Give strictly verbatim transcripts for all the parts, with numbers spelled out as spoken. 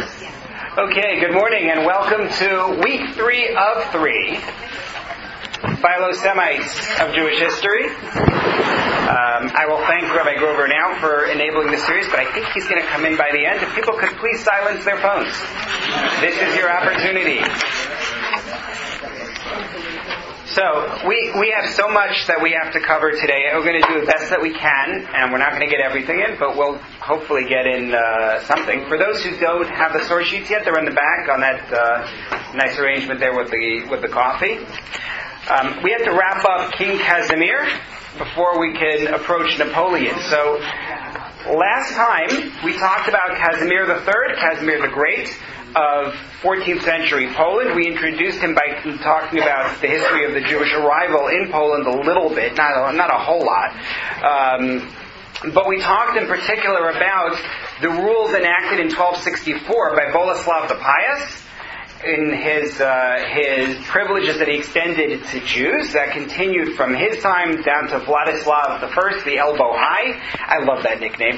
Okay, good morning and welcome to week three of three, Philo-Semites of Jewish History. Um, I will thank Rabbi Grover now for enabling this series, but I think he's going to come in by the end. If people could please silence their phones. This is your opportunity. So, we, we have so much that we have to cover today. We're going to do the best that we can, and we're not going to get everything in, but we'll hopefully get in uh, something. For those who don't have the source sheets yet, they're in the back on that uh, nice arrangement there with the with the coffee. Um, we have to wrap up King Casimir before we can approach Napoleon. So, last time we talked about Casimir the Third, Casimir the Great, of fourteenth century Poland. We introduced him by talking about the history of the Jewish arrival in Poland a little bit, not a, not a whole lot. Um, but we talked in particular about the rules enacted in twelve sixty-four by Boleslav the Pious, in his uh, his privileges that he extended to Jews, that continued from his time down to Vladislav the First, the Elbow High. I love that nickname.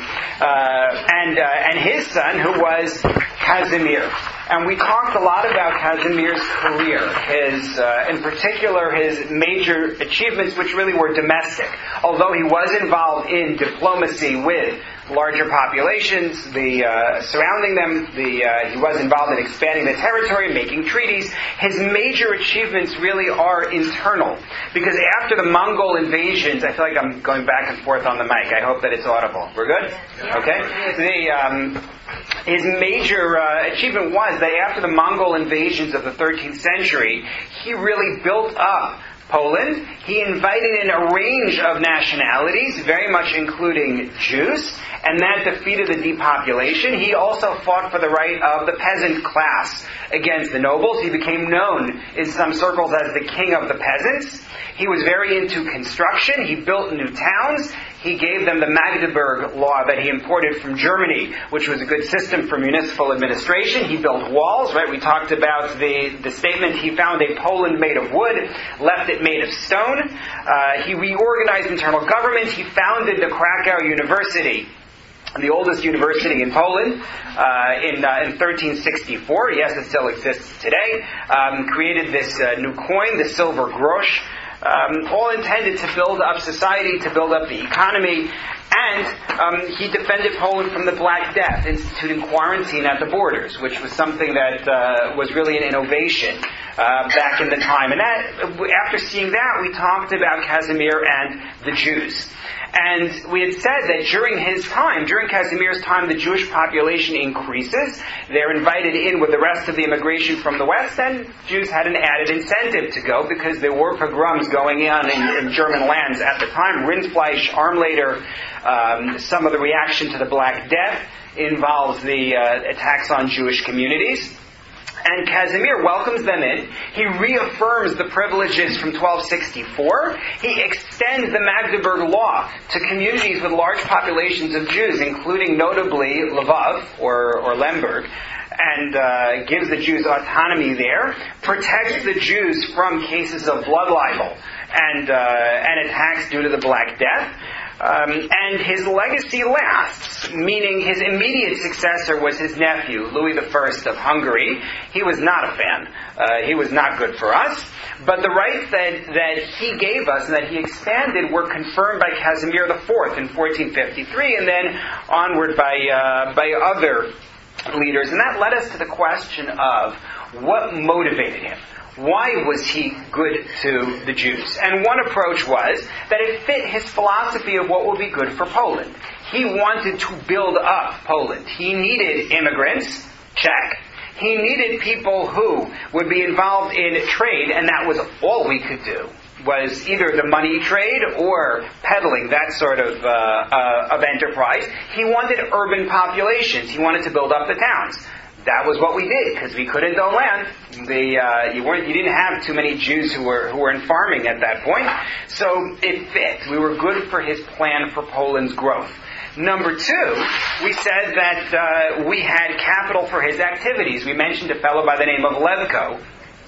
Uh, and uh, and his son, who was Casimir. And we talked a lot about Casimir's career, his, uh, in particular, his major achievements, which really were domestic. Although he was involved in diplomacy with larger populations, the uh, surrounding them, the uh, he was involved in expanding the territory, making treaties. His major achievements really are internal, because after the Mongol invasions, I feel like I'm going back and forth on the mic. I hope that it's audible. We're good? Okay. The um, his major uh, achievement was that after the Mongol invasions of the thirteenth century, he really built up Poland. He invited in a range of nationalities, very much including Jews, and that defeated the depopulation. He also fought for the right of the peasant class against the nobles. He became known in some circles as the king of the peasants. He was very into construction. He built new towns. He gave them the Magdeburg Law that he imported from Germany, which was a good system for municipal administration. He built walls, right? We talked about the, the statement, he found a Poland made of wood, left it made of stone. Uh, he reorganized internal government. He founded the Krakow University, the oldest university in Poland, uh, in, uh, in thirteen sixty-four. Yes, it still exists today. Um, created this uh, new coin, the silver grosz. Um, all intended to build up society, to build up the economy, and um, he defended Poland from the Black Death, instituting quarantine at the borders, which was something that uh, was really an innovation uh, back in the time. And that, after seeing that, we talked about Casimir and the Jews. And we had said that during his time, during Casimir's time, the Jewish population increases. They're invited in with the rest of the immigration from the West, and Jews had an added incentive to go because there were pogroms going on in, in German lands at the time. Rindfleisch, Armleder, um, some of the reaction to the Black Death involves the uh, attacks on Jewish communities. And Casimir welcomes them in. He reaffirms the privileges from twelve sixty-four. He extends the Magdeburg Law to communities with large populations of Jews, including notably Lvov or, or Lemberg, and uh, gives the Jews autonomy there, protects the Jews from cases of blood libel and, uh, and attacks due to the Black Death. Um, and his legacy lasts, meaning his immediate successor was his nephew, Louis the First of Hungary. He was not a fan. Uh, he was not good for us. But the rights that, that he gave us and that he expanded were confirmed by Casimir the Fourth in fourteen fifty-three, and then onward by uh, by other leaders. And that led us to the question of what motivated him. Why was he good to the Jews? And one approach was that it fit his philosophy of what would be good for Poland. He wanted to build up Poland. He needed immigrants, check. He needed people who would be involved in trade, and that was all we could do, was either the money trade or peddling, that sort of, uh, uh, of enterprise. He wanted urban populations. He wanted to build up the towns. That was what we did, because we couldn't own land. The, uh, you weren't, you didn't have too many Jews who were who were in farming at that point. So it fit. We were good for his plan for Poland's growth. Number two, we said that uh, we had capital for his activities. We mentioned a fellow by the name of Levko,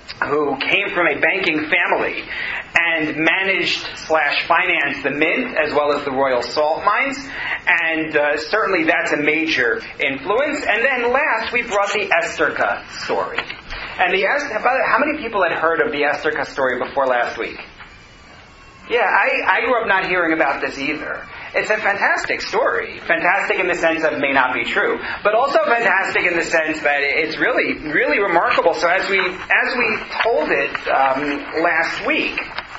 who came from a banking family and managed slash financed the mint as well as the royal salt mines, and uh, certainly that's a major influence. And then last, we brought the Estherka story. And the how many people had heard of the Estherka story before last week? Yeah, I, I grew up not hearing about this either. It's a fantastic story. Fantastic in the sense of it may not be true, but also fantastic in the sense that it's really, really remarkable. So as we as we told it um, last week,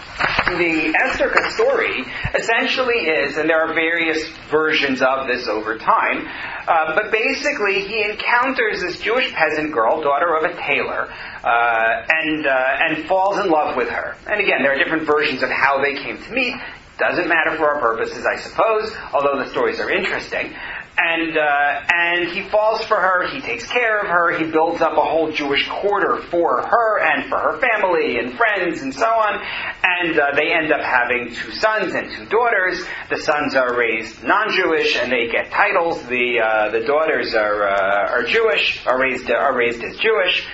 the Estherka story essentially is, and there are various versions of this over time, uh, but basically he encounters this Jewish peasant girl, daughter of a tailor, uh, and uh, and falls in love with her. And again, there are different versions of how they came to meet. Doesn't matter for our purposes, I suppose, although the stories are interesting. And uh, and he falls for her, he takes care of her, he builds up a whole Jewish quarter for her and for her family and friends and so on. And uh, they end up having two sons and two daughters. The sons are raised non-Jewish and they get titles. The uh, the daughters are uh, are Jewish, are raised are raised as Jewish.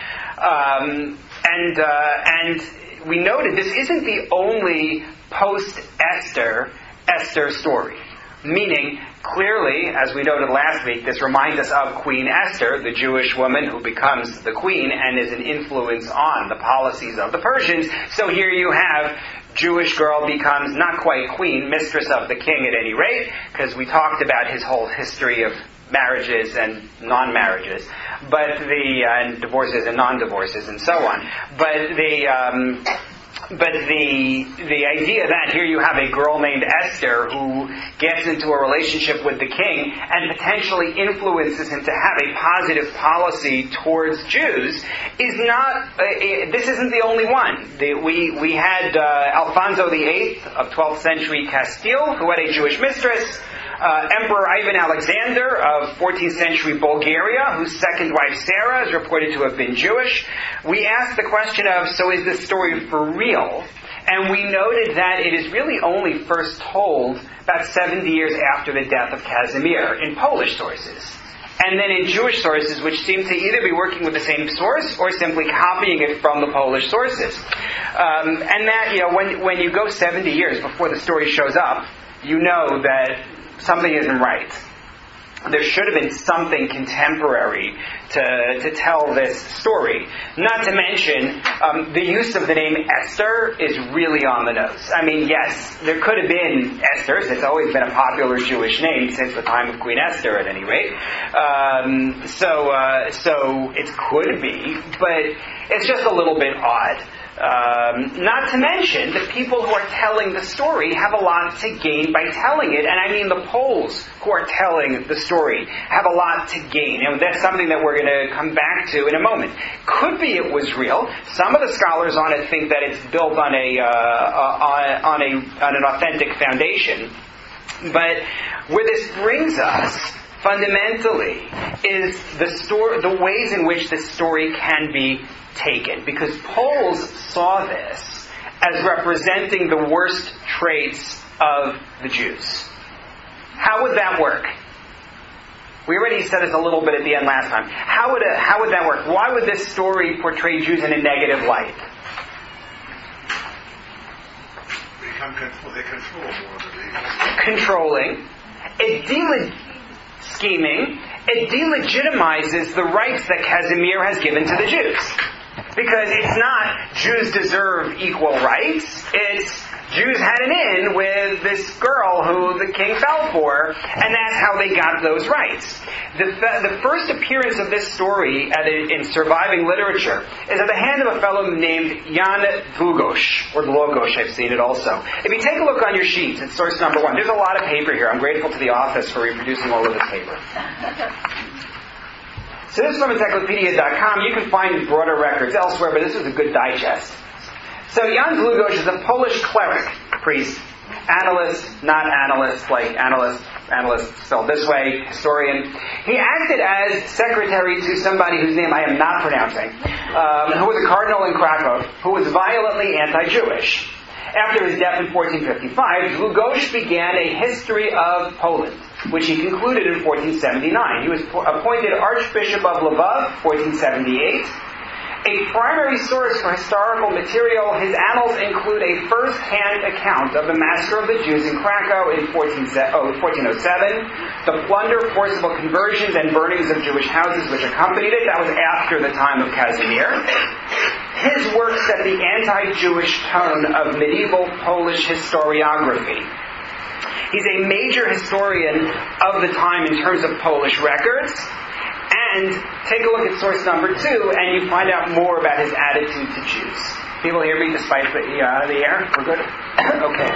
Um, and uh, and we noted this isn't the only post-Esther Esther story. Meaning, clearly, as we noted last week, this reminds us of Queen Esther, the Jewish woman who becomes the queen and is an influence on the policies of the Persians. So here you have Jewish girl becomes not quite queen, mistress of the king at any rate, because we talked about his whole history of marriages and non-marriages, but the uh, and divorces and non-divorces and so on. But the um, But the the idea that here you have a girl named Esther who gets into a relationship with the king and potentially influences him to have a positive policy towards Jews is not, uh, this isn't the only one. The, we, we had uh, Alfonso the Eighth of twelfth century Castile, who had a Jewish mistress. Uh, Emperor Ivan Alexander of fourteenth century Bulgaria, whose second wife Sarah is reported to have been Jewish. We asked the question of, so is this story for real? And we noted that it is really only first told about seventy years after the death of Casimir in Polish sources. And then in Jewish sources, which seem to either be working with the same source or simply copying it from the Polish sources. Um, and that, you know, when, when you go seventy years before the story shows up, you know that something isn't right. There should have been something contemporary to to tell this story. Not to mention, um, the use of the name Esther is really on the nose. I mean, yes, there could have been Esther's. It's always been a popular Jewish name since the time of Queen Esther, at any rate. Um, so, uh, so it could be, but it's just a little bit odd. Um, not to mention, the people who are telling the story have a lot to gain by telling it, and I mean the Poles who are telling the story have a lot to gain, and that's something that we're going to come back to in a moment. Could be it was real. Some of the scholars on it think that it's built on a uh, uh, on a on an authentic foundation, but where this brings us fundamentally is the story, the ways in which this story can be taken, because Poles saw this as representing the worst traits of the Jews. How would that work? We already said this a little bit at the end last time. How would it, how would that work? Why would this story portray Jews in a negative light? Become control, they control more than they Controlling. It deleg- scheming. It delegitimizes the rights that Casimir has given to the Jews. Because it's not Jews deserve equal rights. It's Jews had an in with this girl who the king fell for, and that's how they got those rights. The, the first appearance of this story at a, in surviving literature is at the hand of a fellow named Jan Dlugosz, or Dlugosz, I've seen it also. If you take a look on your sheets, it's source number one. There's a lot of paper here. I'm grateful to the office for reproducing all of this paper. So this is from encyclopedia dot com. You can find broader records elsewhere, but this is a good digest. So Jan Dlugosz is a Polish cleric, priest, analyst, not analyst, like analyst, analyst spelled this way, historian. He acted as secretary to somebody whose name I am not pronouncing, um, who was a cardinal in Krakow, who was violently anti-Jewish. After his death in fourteen fifty-five, Dlugosz began a history of Poland, which he concluded in fourteen seventy-nine. He was appointed Archbishop of Lvov, fourteen seventy-eight, A primary source for historical material, his annals include a first-hand account of the massacre of the Jews in Krakow in fourteen oh seven, the plunder, forcible conversions, and burnings of Jewish houses which accompanied it. That was after the time of Casimir. His work set the anti-Jewish tone of medieval Polish historiography. He's a major historian of the time in terms of Polish records. And take a look at source number two, and you find out more about his attitude to Jews. People hear me despite the you're out of the air? We're good? Okay.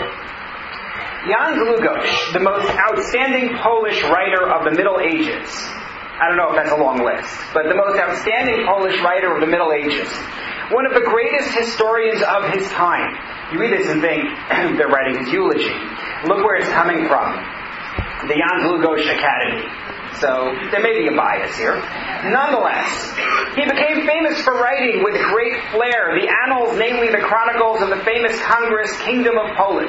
Jan Długosz, the most outstanding Polish writer of the Middle Ages. I don't know if that's a long list, but the most outstanding Polish writer of the Middle Ages. One of the greatest historians of his time. You read this and think, they're writing his eulogy. Look where it's coming from. The Jan Długosz Academy. So there may be a bias here. Nonetheless, he became famous for writing with great flair the annals, namely the chronicles of the famous Congress Kingdom of Poland.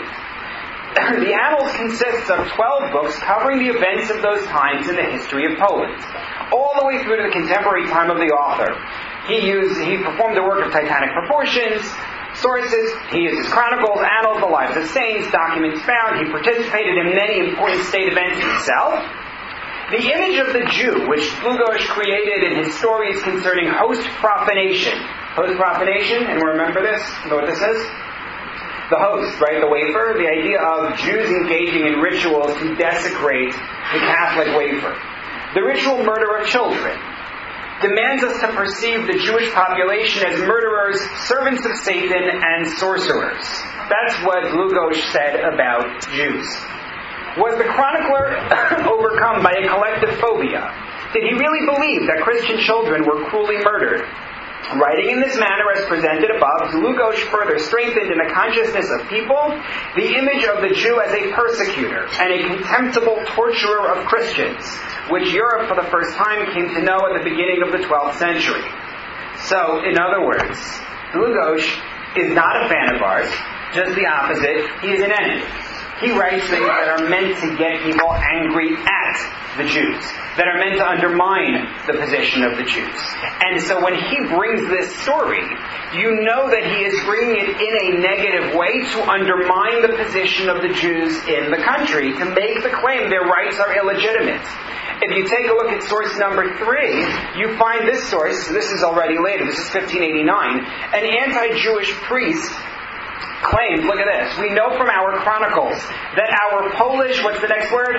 The annals consists of twelve books covering the events of those times in the history of Poland, all the way through to the contemporary time of the author. He used, he performed the work of titanic proportions. Sources, he uses chronicles, annals, the lives of saints, documents found. He participated in many important state events himself. The image of the Jew, which Długosz created in his stories concerning host profanation. Host profanation, and remember this? You know what this is? The host, right? The wafer. The idea of Jews engaging in rituals to desecrate the Catholic wafer. The ritual murder of children demands us to perceive the Jewish population as murderers, servants of Satan, and sorcerers. That's what Długosz said about Jews. Was the chronicler overcome by a collective phobia? Did he really believe that Christian children were cruelly murdered? Writing in this manner as presented above, Długosz further strengthened in the consciousness of people the image of the Jew as a persecutor and a contemptible torturer of Christians, which Europe for the first time came to know at the beginning of the twelfth century. So, in other words, Długosz is not a fan of ours, just the opposite, he is an enemy. He writes things that are meant to get people angry at the Jews, that are meant to undermine the position of the Jews. And so when he brings this story, you know that he is bringing it in a negative way to undermine the position of the Jews in the country, to make the claim their rights are illegitimate. If you take a look at source number three, you find this source, this is already later, this is fifteen eighty-nine, an anti-Jewish priest claimed, look at this, we know from our chronicles that our Polish, what's the next word?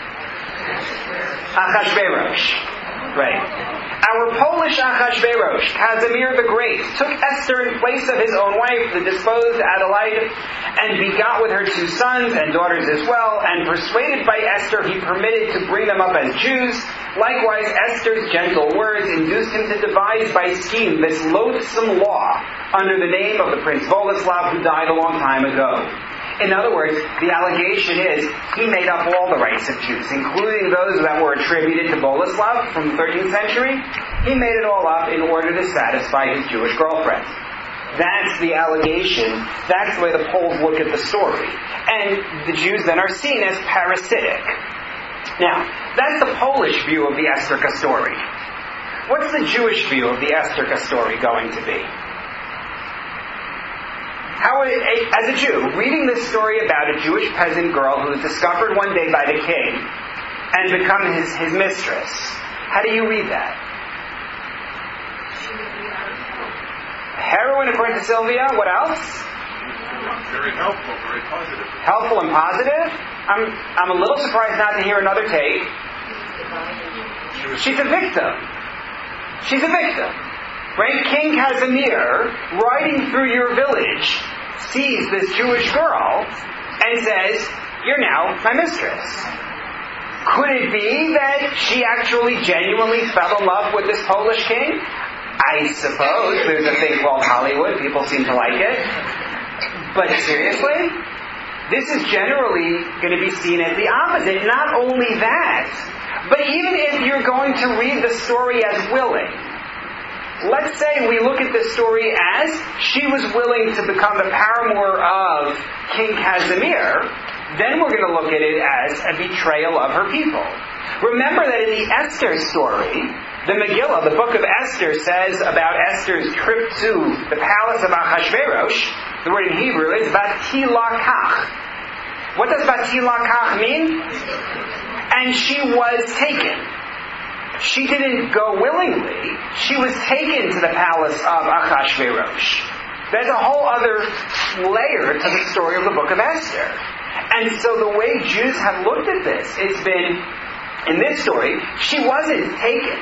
Achashverosh. Right. Our Polish Achashverosh, Casimir the Great, took Esther in place of his own wife, the disposed Adelaide, and begot with her two sons and daughters as well, and persuaded by Esther, he permitted to bring them up as Jews. Likewise, Esther's gentle words induced him to devise by scheme this loathsome law under the name of the Prince Boleslav, who died a long time ago. In other words, the allegation is he made up all the rights of Jews, including those that were attributed to Boleslav from the thirteenth century. He made it all up in order to satisfy his Jewish girlfriend. That's the allegation. That's the way the Poles look at the story. And the Jews then are seen as parasitic. Now, that's the Polish view of the Esterka story. What's the Jewish view of the Esterka story going to be? How, as a Jew, reading this story about a Jewish peasant girl who is discovered one day by the king and become his, his mistress, how do you read that? Heroine, according to Sylvia. What else? Very helpful, very positive. Helpful and positive? I'm, I'm a little surprised not to hear another take. She's a victim. She's a victim. Right? King Casimir, riding through your village, sees this Jewish girl and says, "You're now my mistress." Could it be that she actually genuinely fell in love with this Polish king? I suppose. There's a thing called Hollywood. People seem to like it. But seriously? This is generally going to be seen as the opposite. Not only that, but even if you're going to read the story as willing, let's say we look at this story as she was willing to become the paramour of King Casimir, then we're going to look at it as a betrayal of her people. Remember that in the Esther story, The Megillah, the book of Esther, says about Esther's trip to the palace of Achashverosh, the word in Hebrew is Vatilakach. What does Vatilakach mean? And she was taken. She didn't go willingly. She was taken to the palace of Achashverosh. There's a whole other layer to the story of the book of Esther. And so the way Jews have looked at this, it's been, in this story, she wasn't taken.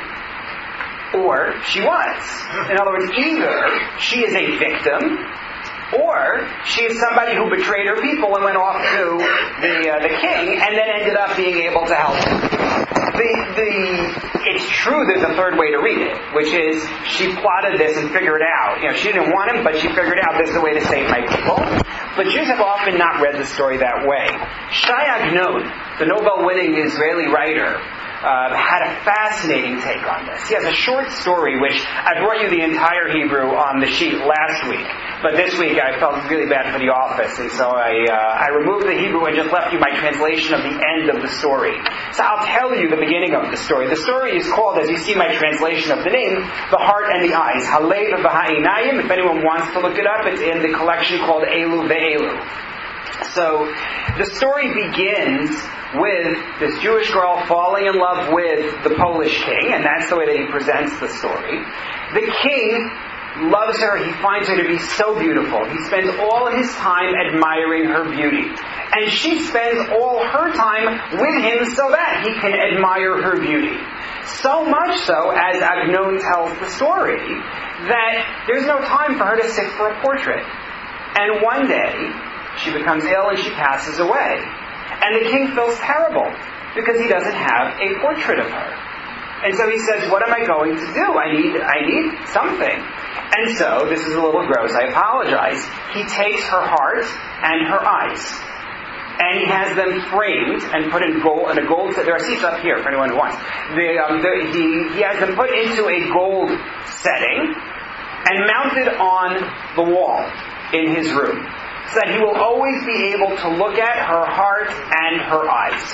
Or she was. In other words, either she is a victim, or she is somebody who betrayed her people and went off to the uh, the king and then ended up being able to help him. The, the, it's true there's a third way to read it, which is she plotted this and figured out. You know, she didn't want him, but she figured out this is the way to save my people. But Jews have often not read the story that way. Shai Agnon, the Nobel-winning Israeli writer, Uh, had a fascinating take on this. He has a short story, which I brought you the entire Hebrew on the sheet last week, but this week I felt really bad for the office, and so I uh, I removed the Hebrew and just left you my translation of the end of the story. So I'll tell you the beginning of the story. The story is called, as you see my translation of the name, The Heart and the Eyes. Halev v'ha'inayim. If anyone wants to look it up, it's in the collection called Elu ve'elu. So the story begins with this Jewish girl falling in love with the Polish king, and that's the way that he presents the story. The king loves her. He finds her to be so beautiful. He spends all his time admiring her beauty. And she spends all her time with him so that he can admire her beauty. So much so, as Agnon tells the story, that there's no time for her to sit for a portrait. And one day, she becomes ill and she passes away. And the king feels terrible because he doesn't have a portrait of her. And so he says, what am I going to do? I need I need something. And so, this is a little gross, I apologize. He takes her heart and her eyes. And he has them framed and put in gold, in a gold, there are seats up here for anyone who wants. The, um, the, he, he has them put into a gold setting and mounted on the wall in his room, so that he will always be able to look at her heart and her eyes.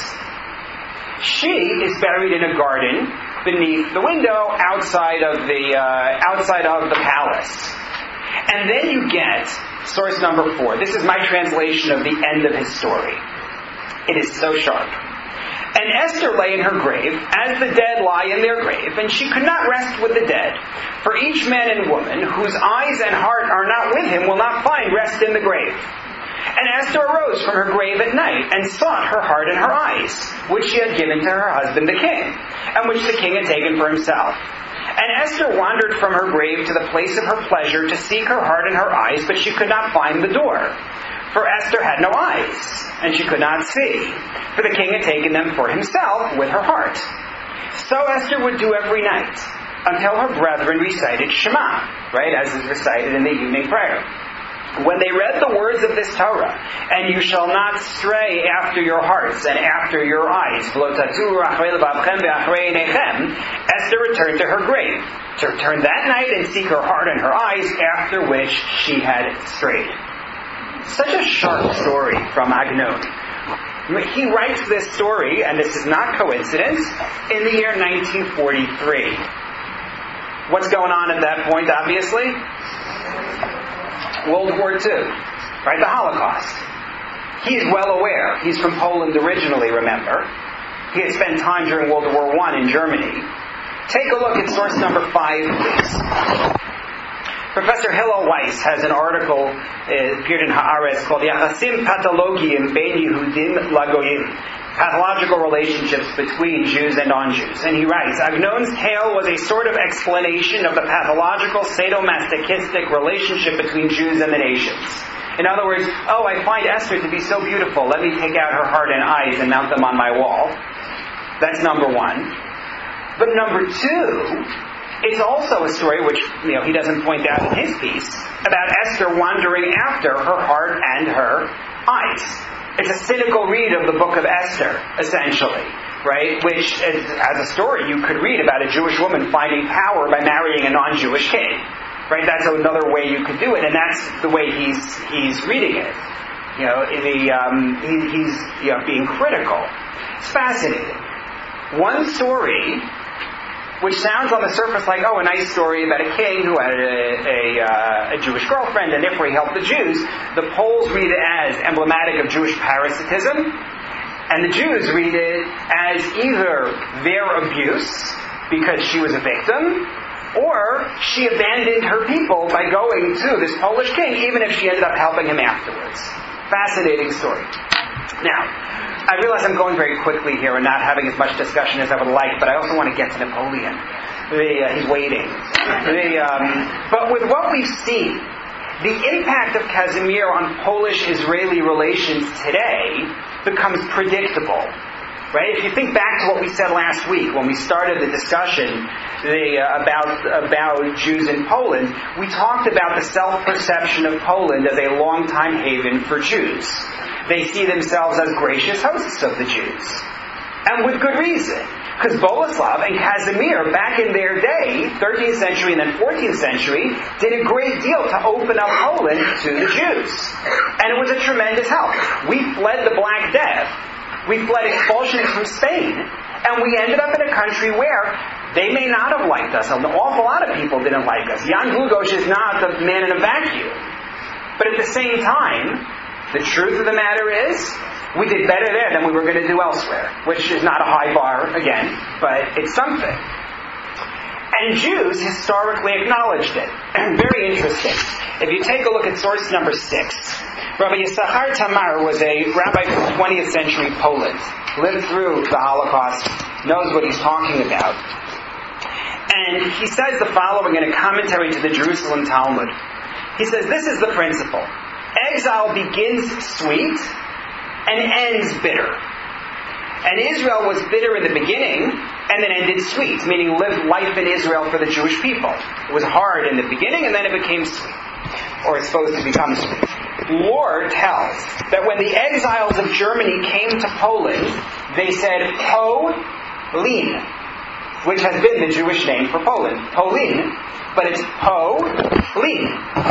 She is buried in a garden beneath the window outside of the uh, outside of the palace. And then you get source number four. This is my translation of the end of his story. It is so sharp. And Esther lay in her grave, as the dead lie in their grave, and she could not rest with the dead. For each man and woman whose eyes and heart are not with him will not find rest in the grave. And Esther arose from her grave at night and sought her heart and her eyes, which she had given to her husband the king, and which the king had taken for himself. And Esther wandered from her grave to the place of her pleasure to seek her heart and her eyes, but she could not find the door. For Esther had no eyes, and she could not see, for the king had taken them for himself with her heart. So Esther would do every night, until her brethren recited Shema, right, as is recited in the evening prayer. When they read the words of this Torah, and you shall not stray after your hearts and after your eyes, Esther returned to her grave, to return that night and seek her heart and her eyes, after which she had strayed. Such a sharp story from Agnon. He writes this story, and this is not coincidence, in the year nineteen forty-three. What's going on at that point, obviously? World War Two, right? The Holocaust. He's well aware. He's from Poland originally, remember. He had spent time during World War One in Germany. Take a look at source number five, please. Professor Hillel Weiss has an article uh, appeared in Haaretz called Yachasim Pathologim Bein Yehudim Lagoyim, pathological relationships between Jews and non-Jews. And he writes, Agnon's tale was a sort of explanation of the pathological sadomasochistic relationship between Jews and the nations. In other words, oh, I find Esther to be so beautiful, let me take out her heart and eyes and mount them on my wall. That's number one. But number two, it's also a story which, you know, he doesn't point out in his piece, about Esther wandering after her heart and her eyes. It's a cynical read of the book of Esther, essentially, right? Which, as a story, you could read about a Jewish woman finding power by marrying a non-Jewish king, right? That's another way you could do it, and that's the way he's he's reading it. You know, in the um, he, he's you know being critical. It's fascinating. One story which sounds on the surface like, oh, a nice story about a king who had a, a, uh, a Jewish girlfriend, and therefore he helped the Jews. The Poles read it as emblematic of Jewish parasitism, and the Jews read it as either their abuse, because she was a victim, or she abandoned her people by going to this Polish king, even if she ended up helping him afterwards. Fascinating story. Now, I realize I'm going very quickly here and not having as much discussion as I would like, but I also want to get to Napoleon. The, uh, he's waiting. The, um, but with what we've seen, the impact of Casimir on Polish-Israeli relations today becomes predictable. Right? If you think back to what we said last week when we started the discussion the, uh, about about Jews in Poland, we talked about the self-perception of Poland as a long-time haven for Jews. They see themselves as gracious hosts of the Jews. And with good reason. Because Boleslav and Casimir, back in their day, thirteenth century and then fourteenth century, did a great deal to open up Poland to the Jews. And it was a tremendous help. We fled the Black Death. We fled expulsion from Spain. And we ended up in a country where they may not have liked us. An awful lot of people didn't like us. Jan Dlugosz is not the man in a vacuum. But at the same time, the truth of the matter is, we did better there than we were going to do elsewhere, which is not a high bar, again, but it's something. And Jews historically acknowledged it. Very interesting. If you take a look at source number six, Rabbi Yisachar Tamar was a rabbi from twentieth century Poland, lived through the Holocaust, knows what he's talking about. And he says the following in a commentary to the Jerusalem Talmud. He says, this is the principle. Exile begins sweet and ends bitter. And Israel was bitter in the beginning and then ended sweet, meaning lived life in Israel for the Jewish people. It was hard in the beginning and then it became sweet, or it's supposed to become sweet. Lore tells that when the exiles of Germany came to Poland, they said Polin, which has been the Jewish name for Poland. Polin, but it's Polin.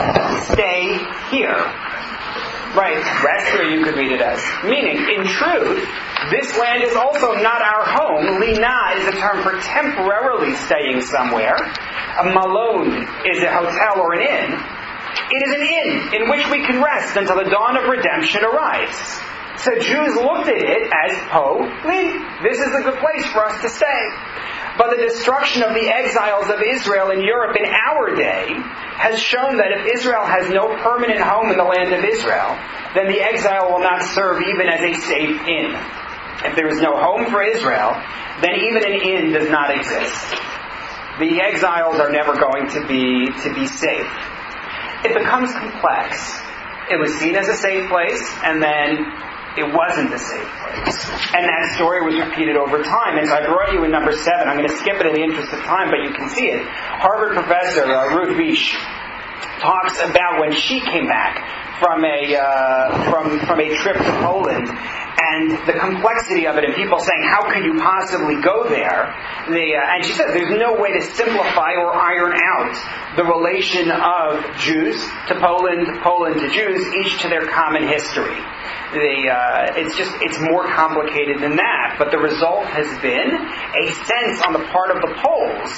Stay here. Right, rest, or you could read it as. Meaning, in truth, this land is also not our home. Lina is a term for temporarily staying somewhere. A malone is a hotel or an inn. It is an inn in which we can rest until the dawn of redemption arrives. So Jews looked at it as Polin. This is a good place for us to stay. But the destruction of the exiles of Israel in Europe in our day has shown that if Israel has no permanent home in the land of Israel, then the exile will not serve even as a safe inn. If there is no home for Israel, then even an inn does not exist. The exiles are never going to be to be safe. It becomes complex. It was seen as a safe place, and then it wasn't a safe place. And that story was repeated over time. And so I brought you in number seven. I'm going to skip it in the interest of time, but you can see it. Harvard professor uh, Ruth Visch talks about when she came back from a uh, from from a trip to Poland, and the complexity of it, and people saying, how could you possibly go there? The, uh, and she said there's no way to simplify or iron out the relation of Jews to Poland, Poland to Jews, each to their common history. The, uh, it's just, it's more complicated than that. But the result has been a sense on the part of the Poles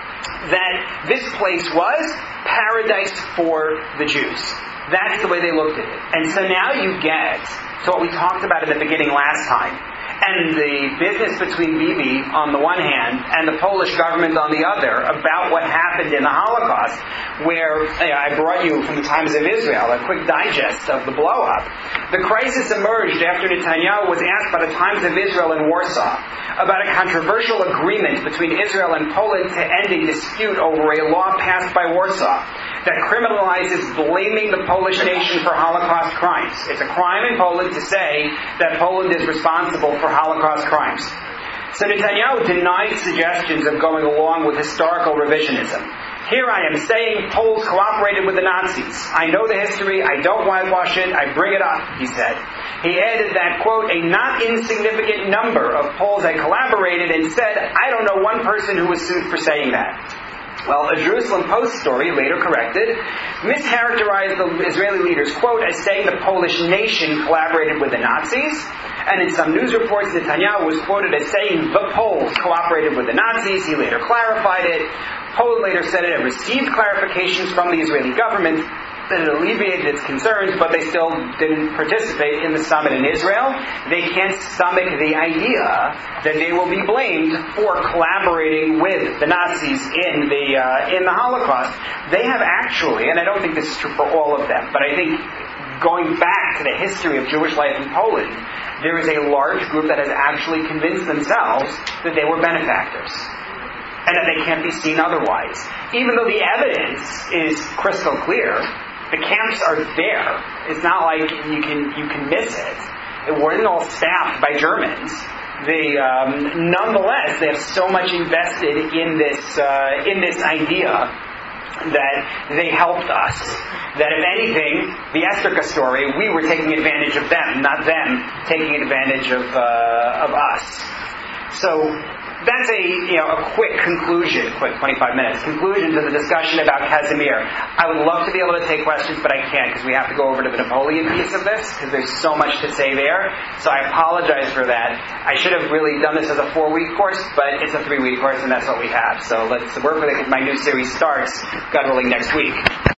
that this place was paradise for the Jews. That's the way they looked at it. And so now you get to what we talked about in the beginning last time. And the business between Bibi on the one hand and the Polish government on the other about what happened in the Holocaust, where you know, I brought you from the Times of Israel, a quick digest of the blow-up. The crisis emerged after Netanyahu was asked by the Times of Israel in Warsaw about a controversial agreement between Israel and Poland to end a dispute over a law passed by Warsaw that criminalizes blaming the Polish nation for Holocaust crimes. It's a crime in Poland to say that Poland is responsible for Holocaust crimes. So Netanyahu denied suggestions of going along with historical revisionism. Here I am saying Poles cooperated with the Nazis. I know the history. I don't whitewash it. I bring it up, he said. He added that, quote, a not insignificant number of Poles had collaborated and said, I don't know one person who was sued for saying that. Well, a Jerusalem Post story, later corrected, mischaracterized the Israeli leaders, quote, as saying the Polish nation collaborated with the Nazis. And in some news reports, Netanyahu was quoted as saying the Poles cooperated with the Nazis. He later clarified it. Poland later said it had received clarifications from the Israeli government that it alleviated its concerns, but they still didn't participate in the summit in Israel. They can't stomach the idea that they will be blamed for collaborating with the Nazis in the uh, in the Holocaust. They have actually, and I don't think this is true for all of them, but I think going back to the history of Jewish life in Poland, there is a large group that has actually convinced themselves that they were benefactors, and that they can't be seen otherwise. Even though the evidence is crystal clear, the camps are there. It's not like you can you can miss it. It wasn't all staffed by Germans. They, um, nonetheless, they have so much invested in this uh, in this idea that they helped us. That if anything, the Esterka story, we were taking advantage of them, not them taking advantage of uh, of us. So that's a you know a quick conclusion, quick twenty-five minutes conclusion to the discussion about Casimir. I would love to be able to take questions, but I can't because we have to go over to the Napoleon piece of this because there's so much to say there. So I apologize for that. I should have really done this as a four-week course, but it's a three-week course, and that's what we have. So let's work with it because my new series starts, God willing, next week.